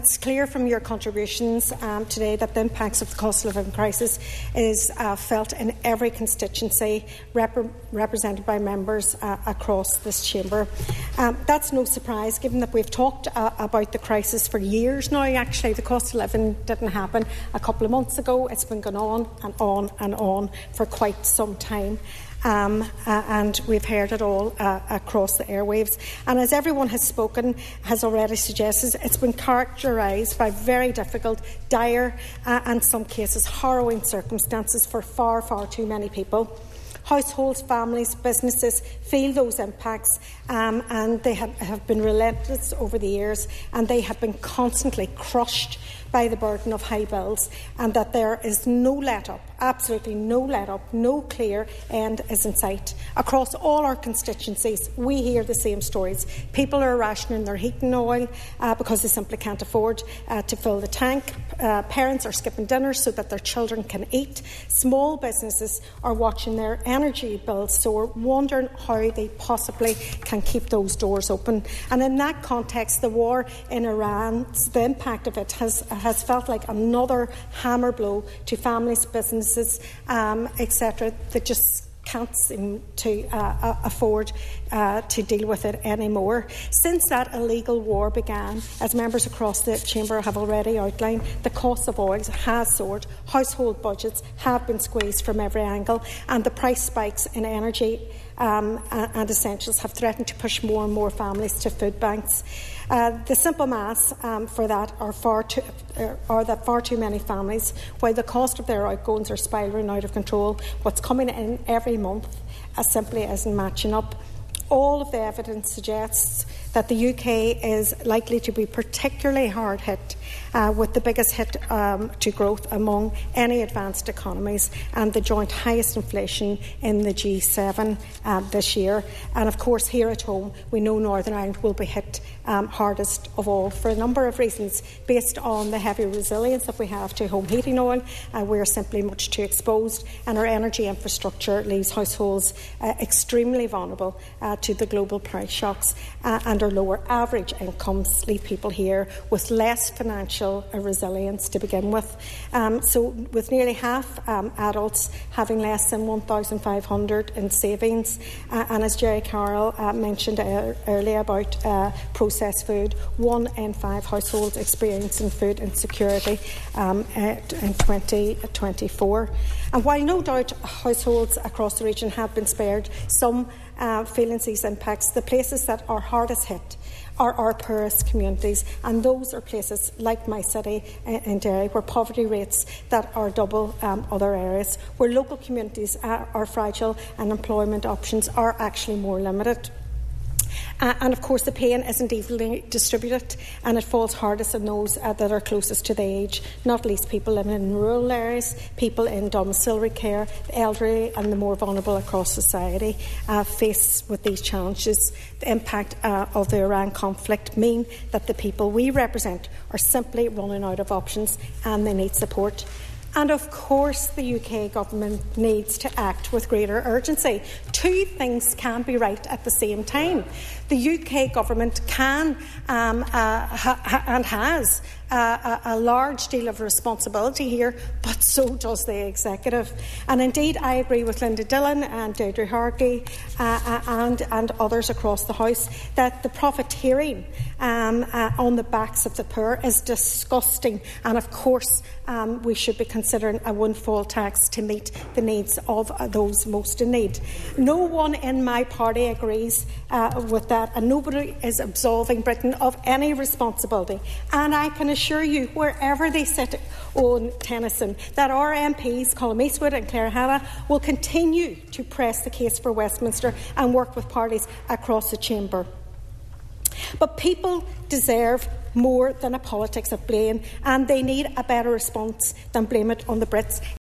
It's clear from your contributions today that the impacts of the cost of living crisis is felt in every constituency represented by members across this chamber. That's no surprise, given that we've talked about the crisis for years now. Actually, the cost of living didn't happen a couple of months ago. It's been going on and on and on for quite some time. And we've heard it all across the airwaves. And as everyone has has already suggested, it's been characterised by very difficult, dire and in some cases harrowing circumstances for far, far too many people. Households, families, businesses feel those impacts, and they have been relentless over the years, and they have been constantly crushed by the burden of high bills, and that there is no let-up, absolutely no let-up, no clear end is in sight. Across all our constituencies, we hear the same stories. People are rationing their heating oil because they simply can't afford to fill the tank. Parents are skipping dinner so that their children can eat. Small businesses are watching their energy bills soar, wondering how they possibly can keep those doors open. And in that context, the war in Iran, the impact of it has felt like another hammer blow to families, businesses, etc., that just can't seem to afford to deal with it anymore. Since that illegal war began, as members across the chamber have already outlined, the cost of oil has soared, household budgets have been squeezed from every angle, and the price spikes in energy and essentials have threatened to push more and more families to food banks. The simple maths for that are that far too many families, while the cost of their outgoings are spiralling out of control, what's coming in every month simply isn't matching up. All of the evidence suggests that the UK is likely to be particularly hard hit, with the biggest hit to growth among any advanced economies, and the joint highest inflation in the G7 this year. And of course, here at home, we know Northern Ireland will be hit hardest of all for a number of reasons. Based on the heavy resilience that we have to home heating oil, we are simply much too exposed, and our energy infrastructure leaves households extremely vulnerable to the global price shocks, and our lower average incomes leave people here with less financial resilience to begin with. So with nearly half adults having less than $1,500 in savings, and as Jerry Carroll mentioned earlier about processed food, 1 in 5 households experiencing food insecurity in 2024. And while no doubt households across the region have been spared some feeling these impacts, the places that are hardest hit are our poorest communities, and those are places like my city in Derry, where poverty rates that are double other areas, where local communities are fragile and employment options are actually more limited. And of course the pain isn't evenly distributed, and it falls hardest on those that are closest to the age, not least people living in rural areas, people in domiciliary care, the elderly and the more vulnerable across society faced with these challenges. The impact of the Iran conflict mean that the people we represent are simply running out of options, and they need support. And of course the UK government needs to act with greater urgency. Two things can't be right at the same time. The UK government can and has a large deal of responsibility here, but so does the executive. And indeed, I agree with Linda Dillon and Deirdre Hargey and others across the House that the profiteering on the backs of the poor is disgusting. And of course, we should be considering a windfall tax to meet the needs of those most in need. No one in my party agrees with that, and nobody is absolving Britain of any responsibility. And I can assure you, wherever they sit on Tennyson, that our MPs, Colm Eastwood and Claire Hanna, will continue to press the case for Westminster and work with parties across the chamber. But people deserve more than a politics of blame, and they need a better response than blame it on the Brits.